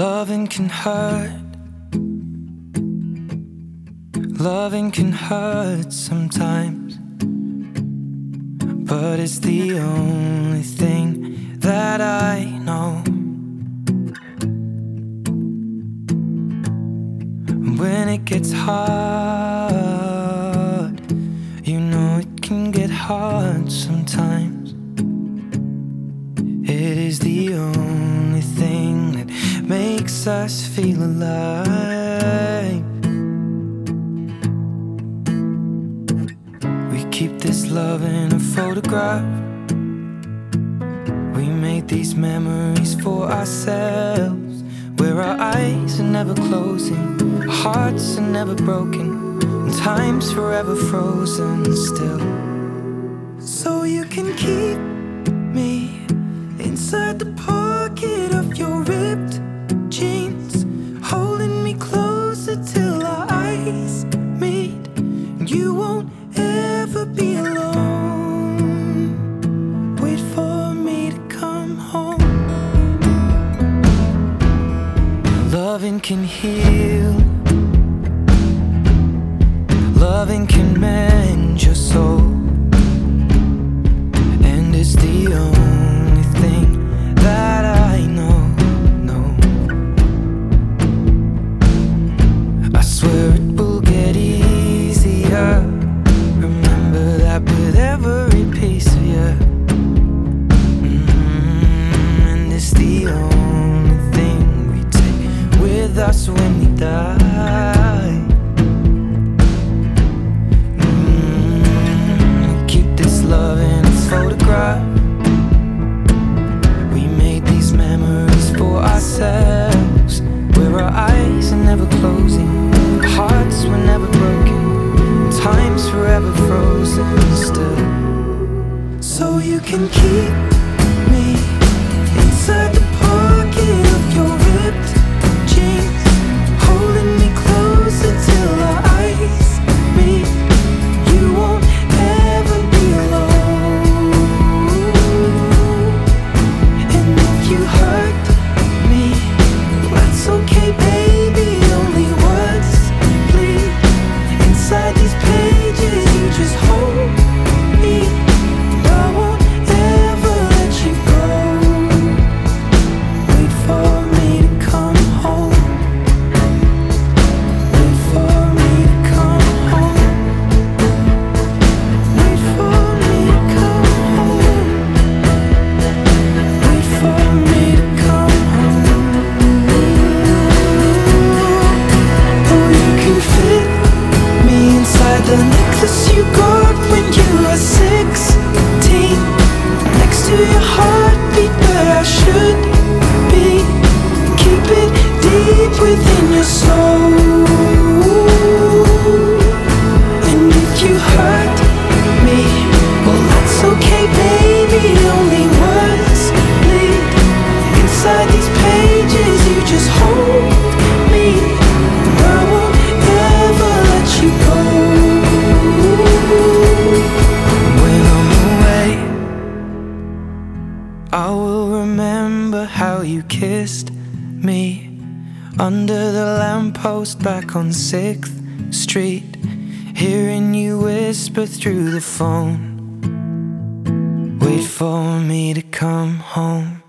Loving can hurt. Loving can hurt sometimes, but it's the only thing that I know. When it gets hard, you know it can get hard sometimes. It is the only thing that makes us feel alive. We keep this love in a photograph. We made these memories for ourselves, where our eyes are never closing, our hearts are never broken, and time's forever frozen still. So you can keep me inside the pocket of your ripped jeans, holding me closer till our eyes meet, and you won't ever be alone. Wait for me to come home. Loving can heal. Loving can mend your soul, and it's the only thing that I know. I swear it will get easier. Remember that with every piece of you. And it's the only thing we take with us when we die. Keep this love in its photograph. We made these memories for ourselves, where our eyes are never closing, our hearts were never broken, and time's forever frozen still. So you can keep me inside the pocket of your ripped jeans, holding me closer till our eyes meet. You won't ever be alone. And if you hurt me, that's okay, baby. Only words bleed inside these pages. You just hold me, and I won't ever let you go. Wait for me to come home. Wait for me to come home. Wait for me to come home. Wait for me to come home. Oh, you can fit me inside the necklace you got when you were 16, next to your heartbeat where I should be. Keep it deep within your soul. And if you hurt me, well, that's okay, baby. Only words bleed inside these pages. You just hold me, and I won't ever let you go. When I'm away, I will remember how you kissed me under the lamppost back on 6th Street, hearing you whisper through the phone. Wait for me to come home.